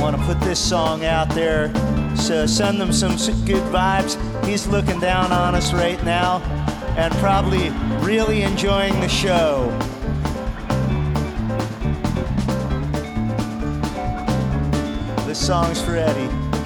want to put this song out there. So send them some good vibes. He's looking down on us right now and probably really enjoying the show. This song's for Eddie.